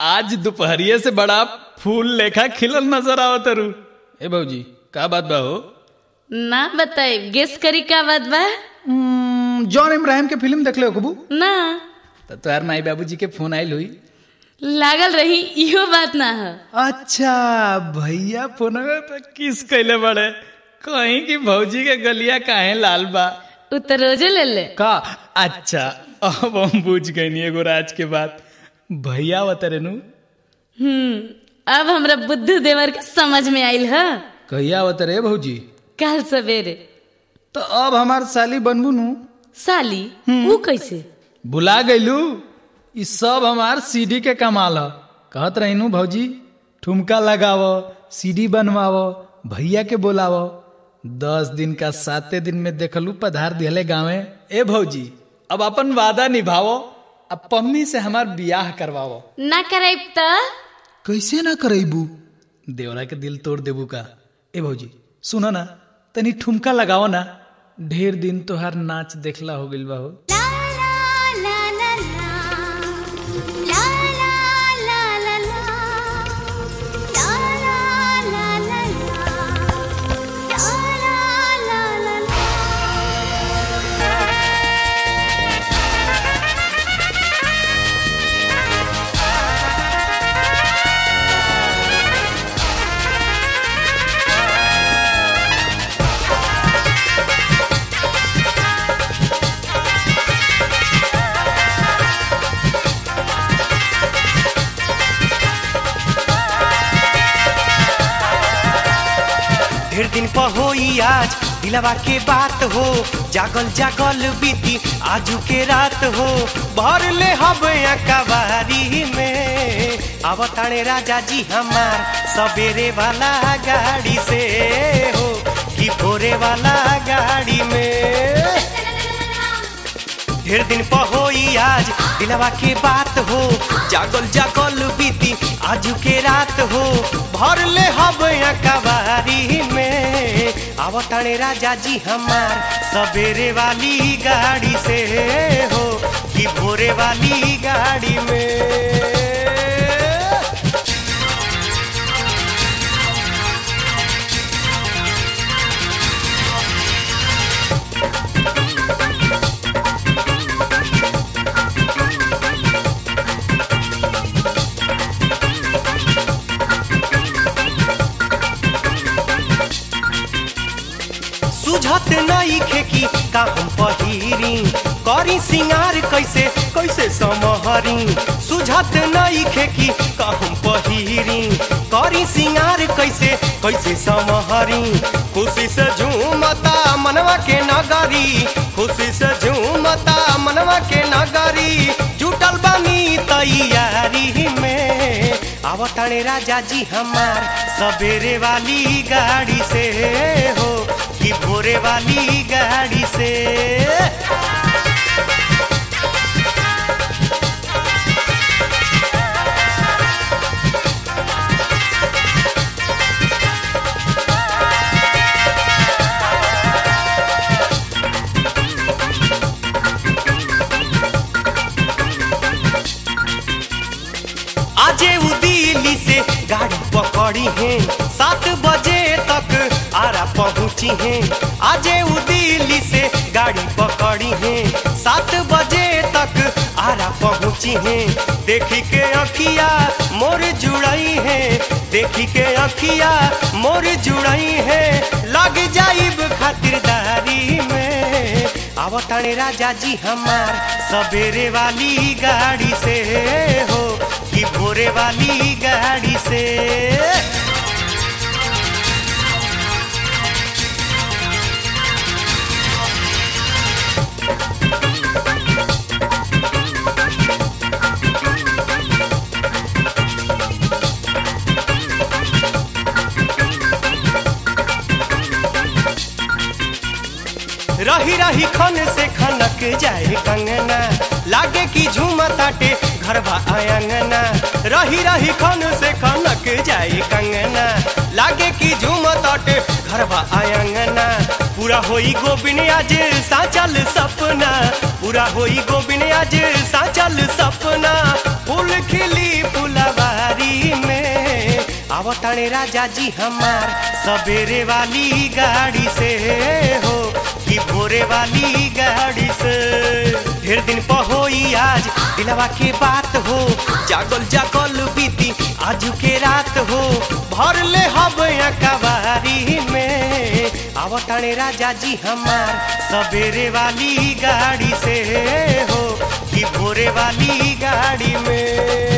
आज दोपहरिये से बड़ा फूल लेखा खिलल नजर आवत रू। ए भौजी का बात बा हो? ना बताई, गेस करी का बात बा। जॉन इब्राहिम के फिल्म देख ले कबू ना तो तोहार माई बाबूजी के फोन आयल हुई, लागल रही इहो बात ना है। अच्छा भैया फोन पे किस कैले बड़े कहीं की भौजी के गलिया काहे लाल बा उ तो रोजे ले ले का? अच्छा अब हम बुझ गए एगो राज के बात। भैया बतरे नु अब हमरा बुद्धू देवर के समझ में आइल है। कहिया बतरे भौजी? कल सवेरे। तो अब हमार साली बनबू नु। साली वो कैसे? बुला गईलू? ई सब हमार सीडी के कमाल है। कहत रही नु भौजी ठुमका लगावो, सीडी बनवावो, भैया के बोलावो। 10 दिन का 7 दिन में देखलू पधार दिहले गाँवे। ए भौजी अब अपन वादा निभावो, अब पम्मी से हमार बियाह करवावो। ना कराइब त कैसे ना करेबू? देवरा के दिल तोड़ देबू का? ए भौजी सुनो ना, तनी ठुमका लगाओ ना, ढेर दिन तोहार नाच देखला हो गइल बा हो। ढेर दिन पर होई आज दिलवा के बात हो, जागल जागल बीती आजू के रात हो। भर ले हब कवारी में आवताणे राजा जी हमार सवेरे वाला गाड़ी से हो कि भोरे वाला गाड़ी में। ढेर दिन पर होई आज दिलवा के बात हो, जागल जागल बीती आजू के रात हो। भर ले हब कवारी में आवताणे राजा जी हमार सवेरे वाली गाड़ी से हो कि भोरे वाली गाड़ी में। सुझत नहीं खेकी का हम पहिरी, करी सिंगार कैसे कैसे समहरी। सुझत नहीं खेकी का हम पहिरी, करी सिंगार कैसे कैसे समहरी। खुशी से झूमता मनवा के नगरी, खुशी से झूमता मनवा के नगरी। जुटल बानी तैयारी में आवताणे राजा जी हमार सवेरे वाली गाड़ी से हो कि भोरे वाली गाड़ी से। आजे उ दिल्ली से गाड़ी पकड़ी है, 7 बजे तक आरा पहुंची है। आजे उ दिल्ली से गाड़ी पकड़ी है, 7 बजे तक आरा पहुंची है। देखी के अखिया मोर जुड़ई है, देखी के अखिया मोर जुड़ई है। लग जाइब खातिरदारी में आवताणे राजा जी हमार सवेरे वाली गाड़ी से हो कि भोरे वाली गाड़ी से। रही रही खन से खनक जाए कंगना, लागे की झूमताटे घरवा आंगना। रही रही खन से खनक जाए कंगना, लागे की झूमताटे घरवा आंगना। पूरा होई गोबिन आज साचल सपना, पूरा होई गोबिन आज साचल सपना। फूल खिली फुलवा आवताने राजा जी हमार सवेरे वाली गाड़ी से हो कि भोरे वाली गाड़ी से। ढेर दिन पर होई आज दिलवा के बात हो, जागल जागल बीती आजू के रात हो, भर ले हब कबारी में। आवताने राजा जी हमार सवेरे वाली गाड़ी से हो कि भोरे वाली गाड़ी में।